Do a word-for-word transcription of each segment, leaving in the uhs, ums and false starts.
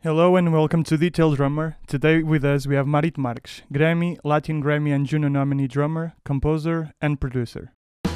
Hello and welcome to Detail Drummer. Today with us we have Marit Marques, Grammy, Latin Grammy and Juno nominee drummer, composer and producer.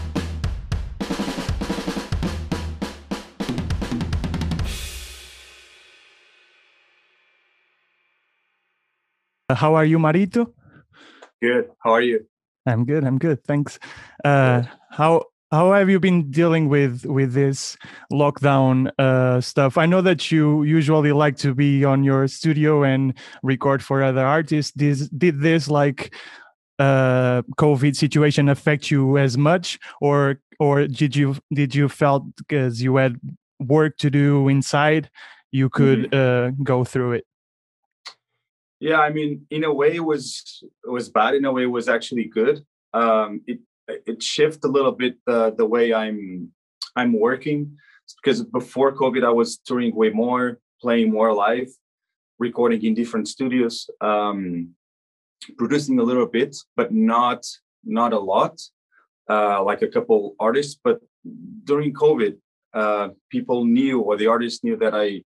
Uh, How are you, Marito? Good. How are you? I'm good. I'm good. Thanks. Uh, how how have you been dealing with with this lockdown uh, stuff? I know that you usually like to be on your studio and record for other artists. This, did this like uh, COVID situation affect you as much, or or did you did you felt because you had work to do inside, you could Mhm. uh, go through it? Yeah, I mean, in a way, it was it was bad. In a way, it was actually good. Um, it it shifted a little bit the the way I'm I'm working because before COVID, I was touring way more, playing more live, recording in different studios, um, producing a little bit, but not not a lot, uh, like a couple artists. But during COVID, uh, people knew, or the artists knew that I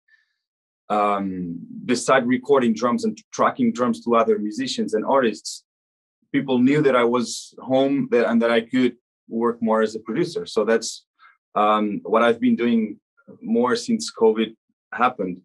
um, beside recording drums and tracking drums to other musicians and artists, people knew that I was home that, and that I could work more as a producer. So that's um, what I've been doing more since COVID happened.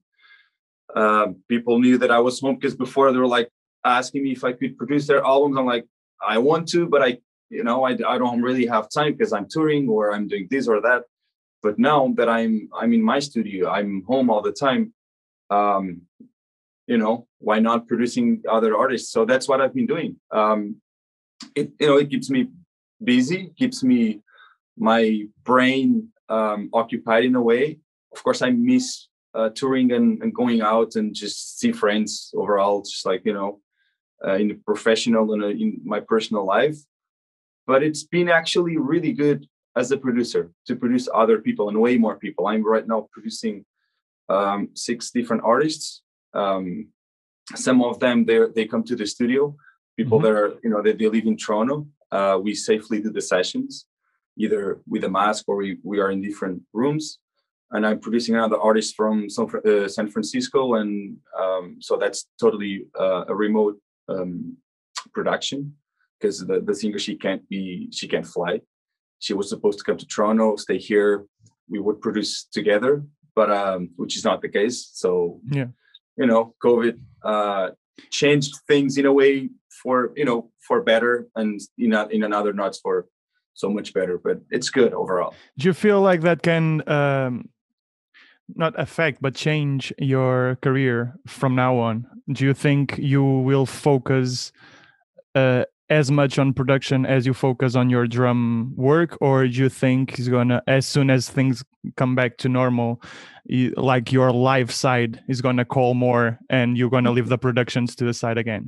Uh, people knew that I was home because before they were like asking me if I could produce their albums. I'm like, I want to, but I, you know, I, I don't really have time because I'm touring or I'm doing this or that. But now that I'm I'm in my studio, I'm home all the time. Um, you know, why not producing other artists? So that's what I've been doing. Um, it you know it keeps me busy, keeps me my brain um, occupied in a way. Of course, I miss uh, touring and, and going out and just see friends overall, just like you know, uh, in the professional and uh, in my personal life. But it's been actually really good as a producer to produce other people and way more people. I'm right now producing um, six different artists. Um, some of them they they come to the studio. People Mhm. that are you know they, they live in Toronto. Uh, we safely do the sessions, either with a mask or we, we are in different rooms. And I'm producing another artist from San, uh, San Francisco, and um, so that's totally uh, a remote um, production because the, the singer she can't be she can't fly. She was supposed to come to Toronto, stay here. We would produce together, but um, which is not the case. So Yeah. you know, COVID uh, changed things in a way for you know for better, and in a, in another not for so much better. But it's good overall. Do you feel like that can um, not affect but change your career from now on? Do you think you will focus uh, as much on production as you focus on your drum work, or do you think is gonna, as soon as things come back to normal, you, like your live side is gonna call more and you're gonna leave the productions to the side again?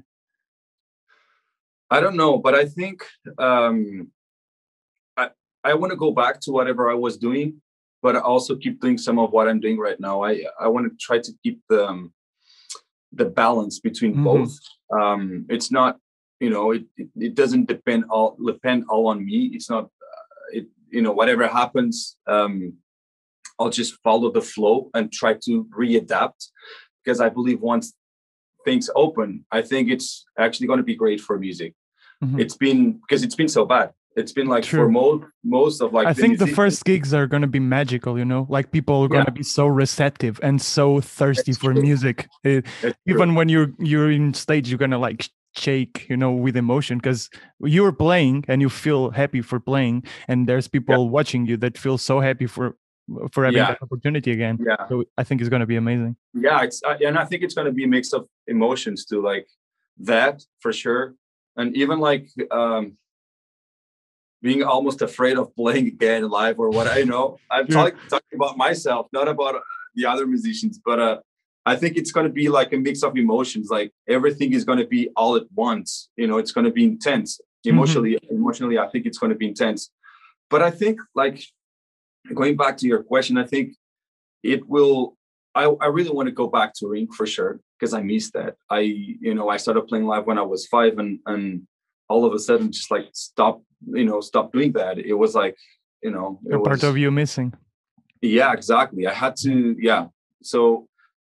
I don't know, but I think um, I I want to go back to whatever I was doing, but I also keep doing some of what I'm doing right now. I I want to try to keep the um, the balance between Mm-hmm. both. Um, it's not you know it, it it doesn't depend all depend all on me. It's not uh, it you know whatever happens. Um, I'll just follow the flow and try to readapt because I believe once things open, I think it's actually going to be great for music. Mm-hmm. It's been because it's been so bad. It's been like for True. most most of like I the think the musicians. first gigs are going to be magical, you know, like people are going Yeah, to be so receptive and so thirsty it's for true. music. Eh, It's even true. when you're you're in stage, you're going to like shake, you know, with emotion because you're playing and you feel happy for playing, and there's Yeah, people watching you that feel so happy for for having yeah, that opportunity again. yeah, So I think it's going to be amazing. yeah. It's uh, and I think it's going to be a mix of emotions too, like that for sure, and even like um being almost afraid of playing again live or what I know. I'm Sure. talking talking about myself, not about uh, the other musicians, but uh, I think it's going to be like a mix of emotions. Like everything is going to be all at once. You know, it's going to be intense Mm-hmm. emotionally. Emotionally, I think it's going to be intense. But I think, like going back to your question, I think it will. I, I really want to go back to ring for sure because I miss that. I you know I started playing live when I was five, and and all of a sudden just like stop you know stop doing that. It was like you know it A part was of you missing. yeah exactly. I had Yeah. to yeah. So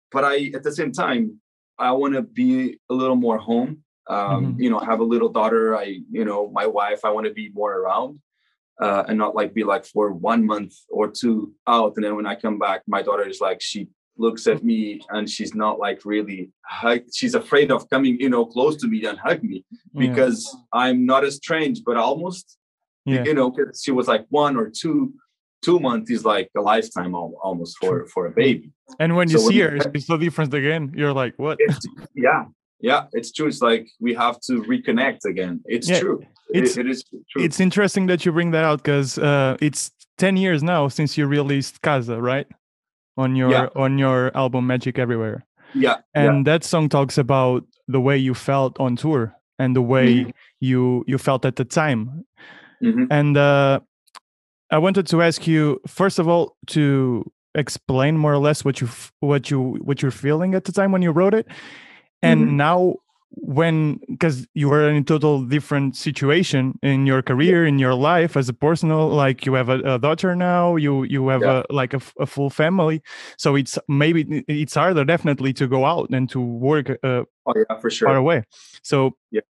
but I, at the same time, I want to be a little more home. Um, Mm-hmm. you know, have a little daughter. I, you know, my wife. I want to be more around, uh, and not like be like for one month or two out, and then when I come back, my daughter is like she looks at me and she's not like really hug. She's afraid of coming, you know, close to me and hug me Yeah. because I'm not as strange, but almost, Yeah. you know, 'cause she was like one or two. Two months is like a lifetime al- almost for True. for a baby. And when you So see when, her, it's so different again. You're like, what? it's yeah, yeah, it's true. It's like we have to reconnect again. It's Yeah. true. It's It, it is true. it's interesting that you bring that out because uh, it's ten years now since you released Casa, right? On Yeah, your on your album Magic Everywhere. yeah, yeah. And that song talks about the way you felt on tour and the way Hmm. you you felt at the time. Hmm. And uh, I wanted to ask you first of all to explain more or less what you f- what you what you're feeling at the time when you wrote it, and Hmm. now when because you were in a total different situation in your Yeah, career in your life as a personal, like you have a, a daughter now, you you have yeah. a like a, f- a full family, so it's maybe it's harder definitely to go out and to work uh, Oh yeah, for far sure. away. So Yeah,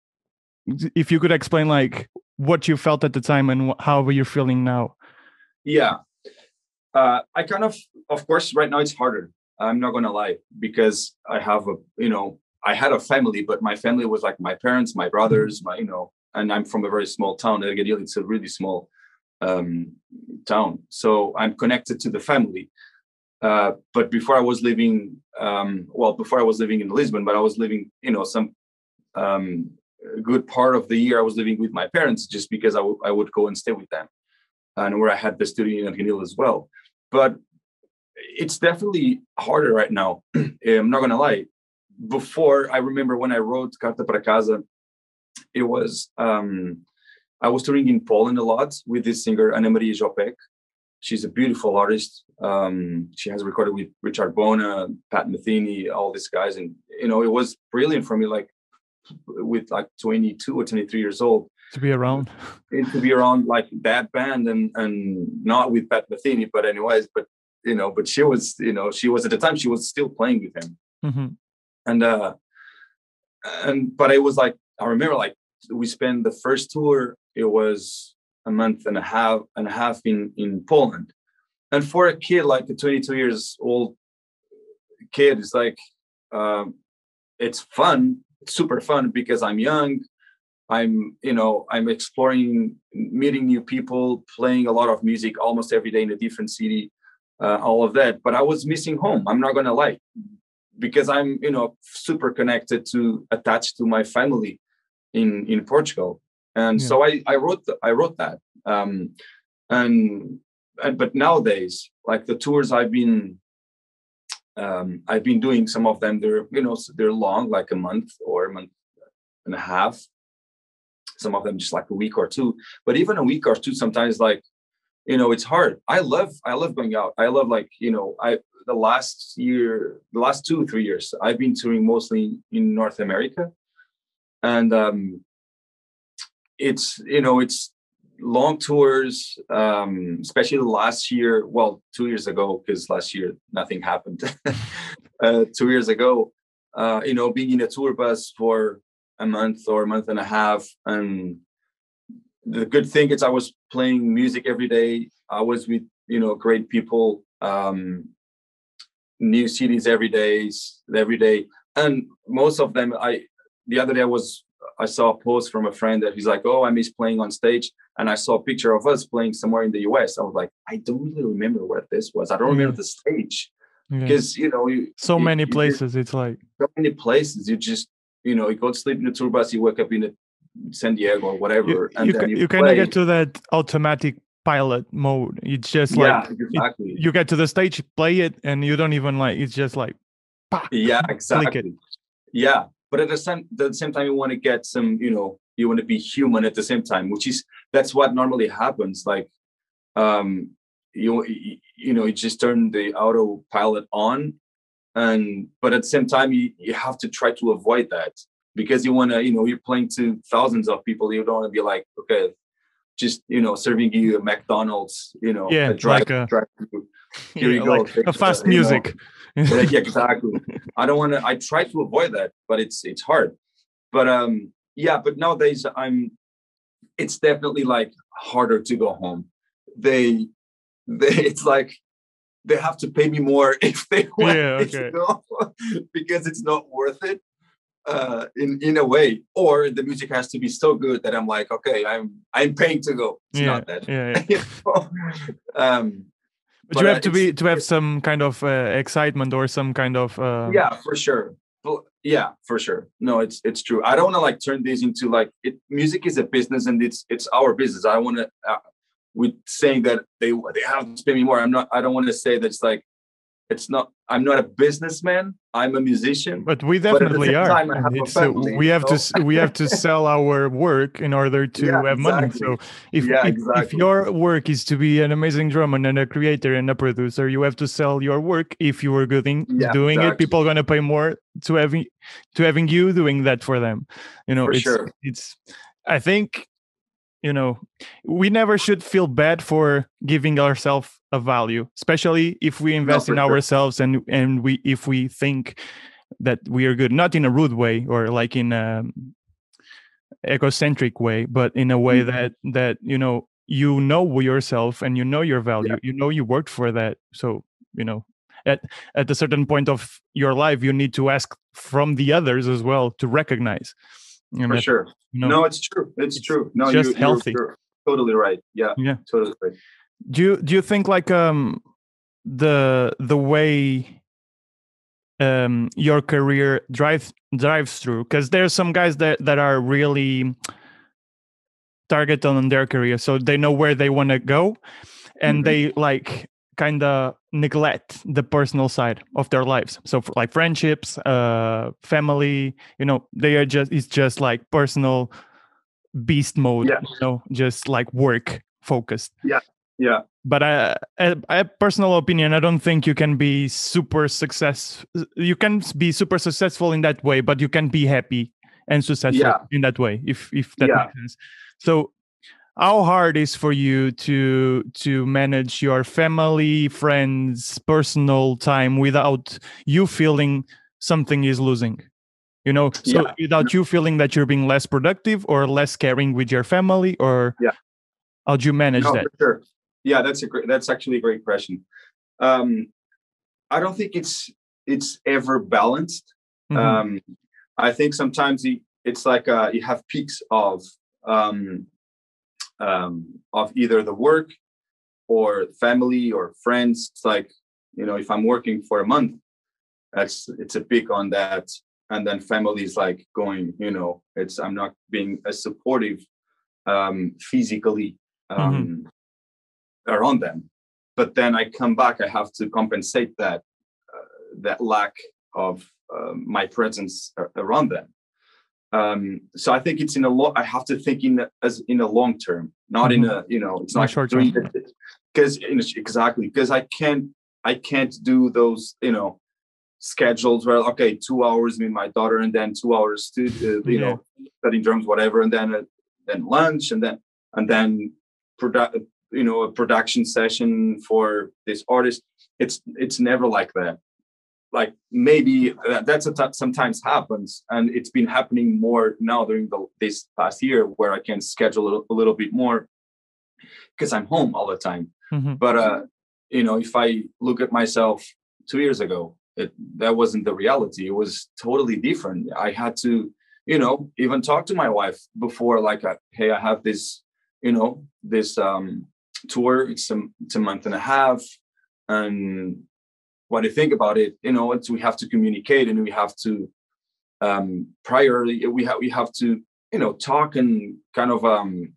if you could explain like what you felt at the time and wh- how you're feeling now. yeah. Uh, I kind of, of course, right now it's harder. I'm not gonna lie because I have a, you know, I had a family, but my family was like my parents, my Mhm. brothers, my, you know, and I'm from a very small town. Ergadil, it's a really small um, town, so I'm connected to the family. Uh, but before I was living, um, well, before I was living in Lisbon, but I was living, you know, some um, a good part of the year I was living with my parents just because I, w- I would go and stay with them, and where I had the studio in Argenil as well. But it's definitely harder right now. I'm not gonna lie. Before, I remember when I wrote Carta para Casa, it was um, I was touring in Poland a lot with this singer Ana Maria Jopek. She's a beautiful artist. Um, she has recorded with Richard Bona, Pat Metheny, all these guys, and you know it was brilliant for me. Like with like twenty-two or twenty-three years old, To be around. and to be around like that band and and not with Pat Metheny, but anyways, but you know, but she was, you know, she was at the time she was still playing with him, Hmm. and uh, and but it was like I remember like we spent the first tour. It was a month and a half and a half in in Poland, and for a kid like a twenty-two years old kid, it's like um, it's fun, it's super fun because I'm young. I'm, you know, I'm exploring, meeting new people, playing a lot of music almost every day in a different city, uh, all of that. But I was missing home. I'm not gonna lie, because I'm, you know, super connected to, attached to my family in in Portugal, and Yeah. so I I wrote the, I wrote that, um, and, and but nowadays, like the tours I've been. Um, I've been doing some of them. They're, you know, they're long, like a month or a month and a half, some of them just like a week or two, but even a week or two sometimes, like, you know, it's hard. I love i love going out. I love, like, you know, I the last year, the last two three years I've been touring mostly in North America, and um it's, you know, it's long tours, um especially the last year, well, two years ago, because last year nothing happened. uh two years ago, uh you know, being in a tour bus for a month or a month and a half, and the good thing is I was playing music every day. I was with, you know, great people, um, new cities every day, every day, and most of them. I the other day I was I saw a post from a friend that he's like, "Oh, I miss playing on stage," and I saw a picture of us playing somewhere in the U S. I was like, I don't really remember what this was. I don't Yeah. remember the stage Yeah. because, you know, you, So you, many you did places. It's like, so many places. You just, you know, you go to sleep in the tour bus, you wake up in a San Diego or you whatever, and you then ca- you you kind of get play. to that automatic pilot mode. It's just Yeah, like it, exactly. you get to the stage, play it, and you don't even like. It's just like, pa, Yeah, click it. exactly. Yeah, but at the same the same time, you want to get some, you know, you want to be human at the same time, which is that's what normally happens. Like, um, you you know, you just turn the autopilot on, and but at the same time, you you have to try to avoid that because you want to, you know, you're playing to thousands of people. You don't want to be like, okay, just, you know, serving you a McDonald's, you know, Yeah, a drive, like a drive here yeah, you go, like take a fast the, you know, music. yeah, yeah, exactly. I don't want to. I try to avoid that, but it's it's hard. But um, yeah. But nowadays, I'm. It's definitely like harder to go home. They, they. It's like they have to pay me more if they want Yeah, me to okay. go because it's not worth it. Uh, in in a way, or the music has to be so good that I'm like, okay, I'm I'm paying to go. It's Yeah, not that. yeah, You yeah. know? um, But but you uh, have to it's be to have some kind of uh, excitement or some kind of um, yeah, for sure. Well, yeah, for sure. No, it's it's true. I don't want to like turn this into like it. Music is a business, and it's it's our business. I want to. Uh, with saying that they they have to pay me more. I'm not. I don't want to say that it's like it's not. I'm not a businessman. I'm a musician, but we but at the definitely same are, time, I and have a it's uh, family. we have to So s- we have to sell our work in order yeah, to have money. exactly. So if Yeah, if if exactly. your work is to be an amazing drummer and a creator and a producer, you have to sell your work. If you are good in Yeah, doing it, exactly. people are gonna pay more to having to having you doing that for them. You know, For it's sure. it's. I think, you know, we never should feel bad for giving ourselves a value, especially if we No, invest in for sure. ourselves and and we if we think that we are good, not in a rude way or like in a egocentric way, but in a way Mhm. that that you know you know yourself and you know your Yeah, value, you know you worked for that. So, you know, at at a certain point of your life you need to ask from the others as well to recognize. And for I think, sure. you know, No, it's true. It's it's true. No, you just you're healthy. you're totally right. Yeah, Yeah. totally right. Do you do you think like um the the way um your career drives drives through, because there's some guys that that are really targeted on their career, so they know where they want to go, and Mhm. they like kind of neglect the personal side of their lives. So for like friendships, uh family, you know, they are just it's just like personal beast mode, Yeah, you know, just like work focused. yeah, yeah, But I, I, I personal opinion, I don't think you can be super success. You can be super successful in that way, but you can be happy and successful yeah, in that way, if if that yeah. makes sense. So, how hard is for you to to manage your family, friends, personal time without you feeling something is losing? You know, so Yeah, without you feeling that you're being less productive or less caring with your family, or yeah. how do you manage No, that? for sure. Yeah, that's a great. That's actually a great question. Um, I don't think it's it's ever balanced. Hmm. Um, I think sometimes it, it's like uh, you have peaks of um, um, of either the work or family or friends. It's like, you know, if I'm working for a month, that's it's a peak on that, and then family is like going. You know, it's I'm not being as supportive um, physically. Hmm. Um, around them, but then I come back, I have to compensate that uh, that lack of uh, my presence around them. Um, so I think it's in a lot. I have to think in a, as in a long term, not in Hmm. a, you know, it's In the not short doing term. it because exactly because I can't I can't do those, you know, schedules where okay, two hours with my daughter and then two hours to uh, you Yeah. know, studying drums, whatever, and then uh, then lunch and then and then produ- you know, a production session for this artist. It's it's never like that. Like maybe uh, that's a t- sometimes happens, and it's been happening more now during the, this past year where I can schedule a little, a little bit more because I'm home all the time. Hmm. But uh, you know, if I look at myself two years ago, it, that wasn't the reality. It was totally different. I had to, you know, even talk to my wife before, like, uh, hey, I have this, you know, this um, tour. It's a, it's a month and a half, and what do you think about it? You know, it's, we have to communicate and we have to um, priorly we have we have to, you know, talk and kind of um,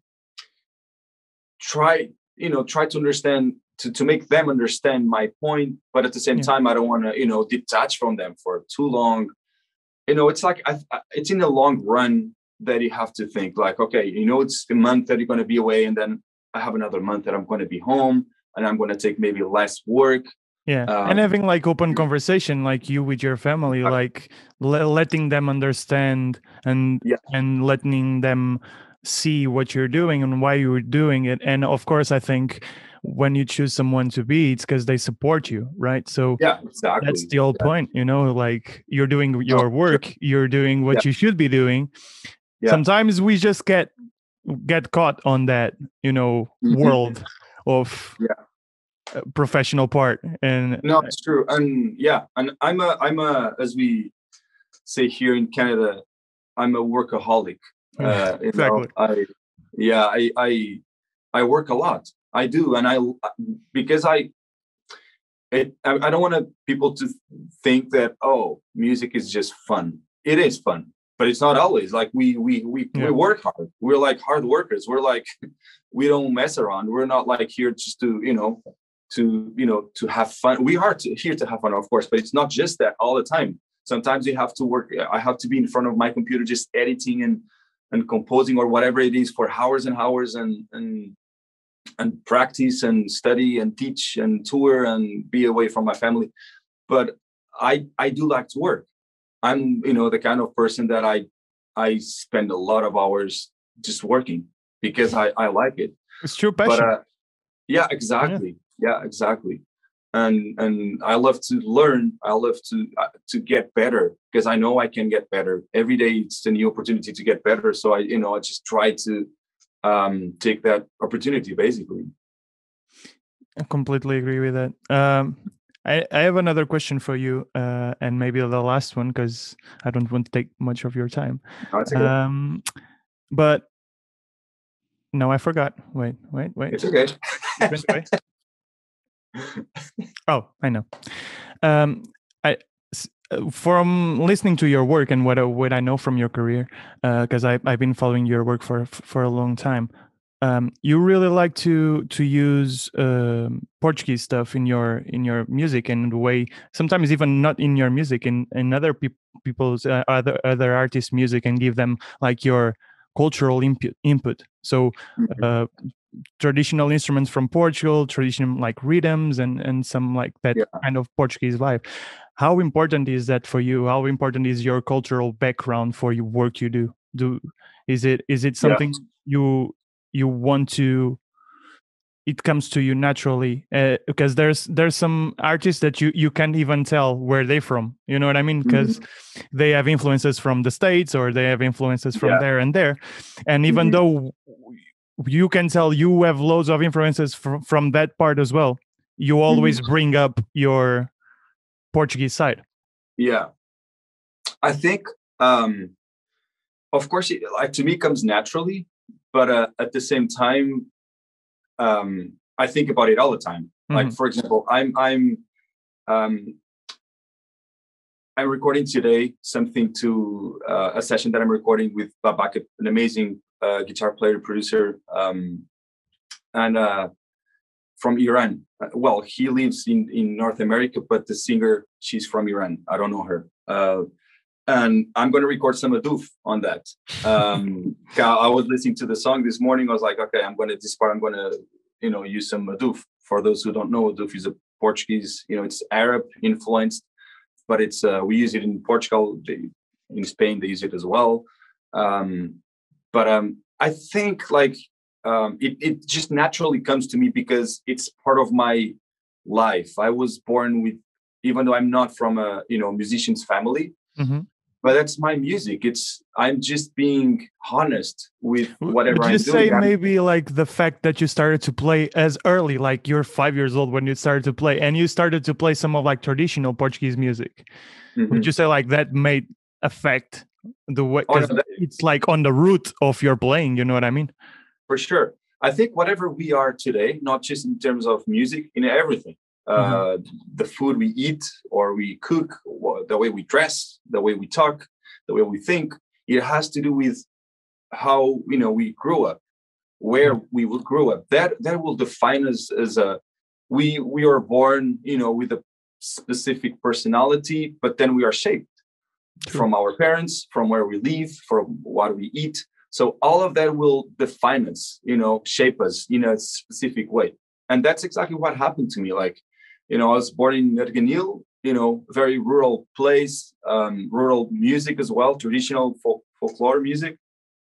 try, you know, try to understand to, to make them understand my point, but at the same Yeah. time I don't want to, you know, detach from them for too long. You know, it's like I, I, it's in the long run that you have to think like, okay, you know, it's a month that you're going to be away, and then I have another month that I'm going to be home, and I'm going to take maybe less work. Yeah, um, and having like open conversation, like you with your family, like le- letting them understand and yeah, and letting them see what you're doing and why you're doing it. And of course, I think when you choose someone to be, it's because they support you, right? So Yeah, that's exactly. the whole Yeah. point, you know, like you're doing No, your sure. work, you're doing Yeah. what you should be doing. Yeah. Sometimes we just get get caught on that, you know, Mhm. world of Yeah. uh, professional part. And No, it's true. And yeah, and I'm a I'm a as we say here in Canada, I'm a workaholic. Uh, you know, exactly. I yeah, I I I work a lot. I do, and I because I it, I, I don't want to, people to think that, oh, music is just fun. It is fun, but it's not always. Like we we we we Yeah. work hard. We're like hard workers. We're like we don't mess around. We're not like here just to you know to you know to have fun. We are to, here to have fun, of course, but it's not just that all the time. Sometimes you have to work. I have to be in front of my computer just editing and and composing or whatever it is for hours and hours and and and practice and study and teach and tour and be away from my family. But I I do like to work. I'm you know the kind of person that I I spend a lot of hours just working because I I like it. It's true But passion. uh, yeah, Yeah. exactly. Yeah, exactly. And and I love to learn. I love to uh, to get better because I know I can get better every day. It's a new opportunity to get better. So I you know I just try to um, take that opportunity basically. I completely agree with that. Um, I, I have another question for you, uh, and maybe the last one because I don't want to take much of your time. No, it's okay. Um, but no, I forgot. Wait, wait, wait. It's okay. It went away. Oh, I know. Um, I s- uh, from listening to your work and what I- what I know from your career, because I I've been following your work for for a long time. Um, you really like to to use um, Portuguese stuff in your in your music and the way sometimes even not in your music in in other peop people's uh, other other artists' music and give them like your cultural input input. So Mhm. uh, traditional instruments from Portugal, traditional like rhythms and and some like that Yeah. kind of Portuguese vibe. How important is that for you? How important is your cultural background for your work you do? Do is it is it Yeah. something you you want to it comes to you naturally uh, because there's there's some artists that you you can't even tell where they're from, you know what I mean, because Mhm. they have influences from the States or they have influences from Yeah. there and there, and even Mhm. though you can tell you have loads of influences from, from that part as well, you Mhm. always bring up your Portuguese side. Yeah. I think, um, of course, it, like to me, it comes naturally, but uh, at the same time, um, I think about it all the time. Like, Hmm. for example, I'm I'm um, I'm recording today something to uh, a session that I'm recording with Babak, an amazing uh, guitar player producer, um, and uh, from Iran. Uh, Well, he lives in in North America, but the singer, she's from Iran. I don't know her. Uh, and I'm going to record some Adoof on that. Um, I was listening to the song this morning. I was like, okay, I'm going to this part. I'm going to, you know, use some Adoof. For those who don't know, Adoof is a Portuguese. You know, it's Arab influenced, but it's uh, we use it in Portugal. They, in Spain, they use it as well. Um, but um, I think like um, it it just naturally comes to me because it's part of my life. I was born with, even though I'm not from a you know musician's family, Hmm. but that's my music. It's I'm just being honest with whatever Would you I'm doing. say I'm, maybe like the fact that you started to play as early, like you're five years old when you started to play, and you started to play some of like traditional Portuguese music? Would you Mhm. say like that made affect the way? Oh no, Because that, it's like on the root of your playing. You know what I mean? for sure. I think whatever we are today, not just in terms of music, in everything, Hmm. uh, the food we eat or we cook, the way we dress, the way we talk, the way we think, it has to do with how you know we grew up, Yeah, where we will grow up. That that will define us as a we we are born, you know, with a specific personality, but then we are shaped true. from our parents, from where we live, from what we eat. So all of that will define us, you know, shape us in a specific way. And that's exactly what happened to me. Like, you know, I was born in Nerganil, you know, very rural place, um, rural music as well, traditional folk, folklore music.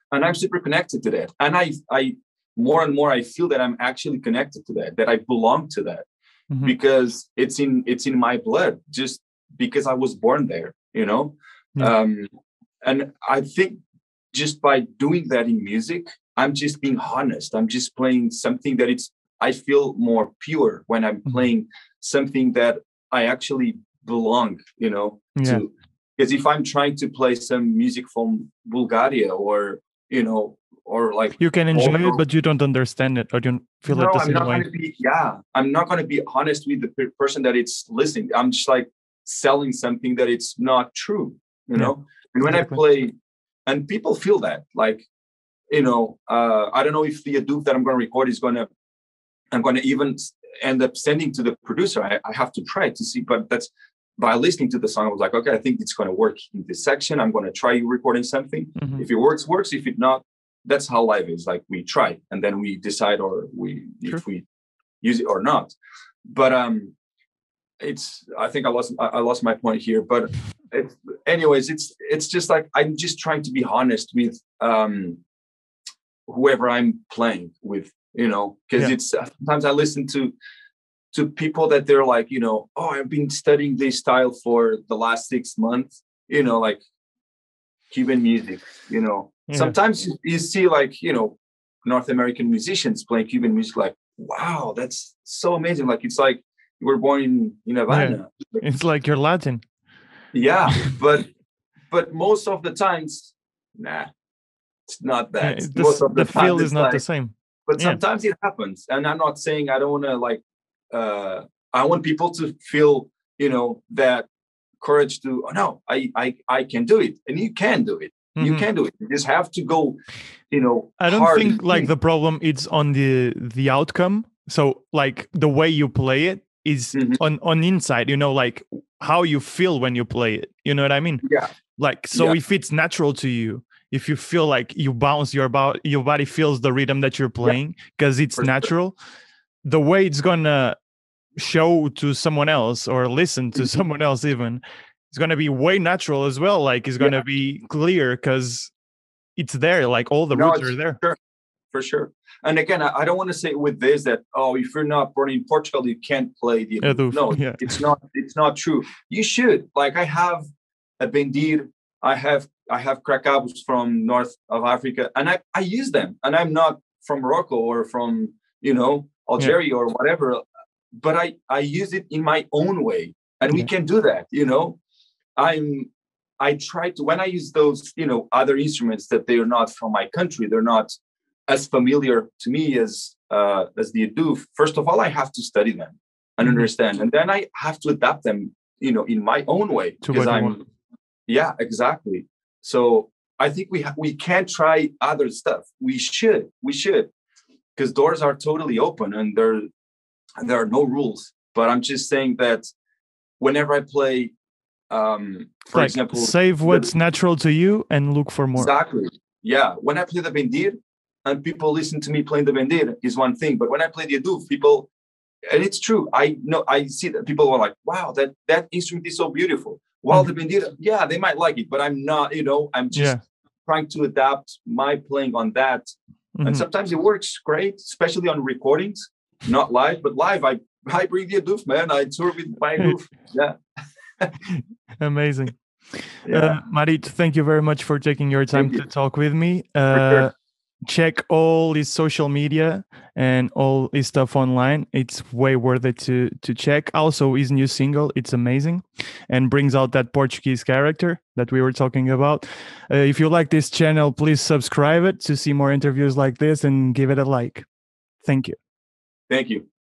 and I'm super connected to that. And I, I more and more I feel that I'm actually connected to that, that I belong to that, mm-hmm. because it's in it's in my blood, just because I was born there, you know. Yeah. Um, and I think just by doing that in music, I'm just being honest. I'm just playing something that it's I feel more pure when I'm mm-hmm. playing something that I actually belong, you know, yeah. to. Because if I'm trying to play some music from Bulgaria or, you know, or like you can enjoy or, it, but you don't understand it or you don't feel no, it the I'm same not way. Gonna be, yeah, I'm not going to be honest with the person that it's listening. I'm just like selling something that it's not true, you know. Yeah, and when exactly. I play, and people feel that, like, you know, uh, I don't know if the Hadoop that I'm going to record is going to, I'm going to even end up sending to the producer. I, I have to try to see, but that's. By listening to the song, I was like, okay, I think it's going to work in this section. I'm going to try recording something. Mm-hmm. If it works, works. If it not, that's how live is. Like we try and then we decide, or we sure. if we use it or not. But um, it's. I think I lost. I lost my point here. But it, anyways, it's it's just like I'm just trying to be honest with um, whoever I'm playing with. You know, because yeah. it's sometimes I listen to. to people that they're like, you know, oh, I've been studying this style for the last six months, you know, like Cuban music, you know. Yeah. Sometimes you, you see like, you know, North American musicians playing Cuban music, like, wow, that's so amazing. Like, it's like you were born in, in Havana. Yeah. It's like you're Latin. Yeah, but but most of the times, nah, it's not that. Yeah, the, most of the, the feel is not like, the same. But yeah. sometimes it happens. And I'm not saying I don't want to like, uh I want people to feel, you know, that courage to, oh no, I I I can do it. And you can do it. Mm-hmm. You can do it. You just have to go, you know. I don't think like the problem is on the the outcome. So like the way you play it is mm-hmm. on on inside, you know, like how you feel when you play it. You know what I mean? Yeah. Like so yeah. if it's natural to you, if you feel like you bounce your body, your body feels the rhythm that you're playing because yeah. it's For natural. Sure. The way it's gonna show to someone else or listen to mm-hmm. someone else even, it's gonna be way natural as well. Like it's gonna yeah. be clear because it's there. Like all the no, roots are there. Sure. For sure. And again, I, I don't want to say with this that, oh, if you're not born in Portugal, you can't play the Hadoop. No, yeah. it's not. It's not true. You should. Like I have a bendir. I have I have crackabos from north of Africa, and I I use them. And I'm not from Morocco or from you know. Algeria yeah. or whatever, but I, I use it in my own way. And yeah. we can do that, you know. I'm I try to when I use those, you know, other instruments that they are not from my country, they're not as familiar to me as uh, as the Hadoop. First of all, I have to study them and mm-hmm. understand. And then I have to adapt them, you know, in my own way. Because I'm want. yeah, exactly. So I think we ha- we can't try other stuff. We should, we should. Because doors are totally open and there, there are no rules. But I'm just saying that whenever I play, um, for like example, save what's the, natural to you and look for more. Exactly. Yeah. When I play the bendir and people listen to me playing the bendir is one thing. But when I play the Hadoop, people, and it's true, I know I see that people are like, wow, that that instrument is so beautiful. While mm-hmm. the bendir, yeah, they might like it, but I'm not. You know, I'm just yeah. trying to adapt my playing on that. Mm-hmm. And sometimes it works great, especially on recordings, not live, but live, I, I bring the Hadoop, man. I tour with my Hadoop. Yeah. Amazing. Yeah. Uh, Marit, thank you very much for taking your time to talk with me. Uh, sure. Check all his social media and all his stuff online. It's way worth it to to check. Also, his new single, it's amazing and brings out that Portuguese character that we were talking about. Uh, if you like this channel, please subscribe it to see more interviews like this and give it a like. Thank you. Thank you.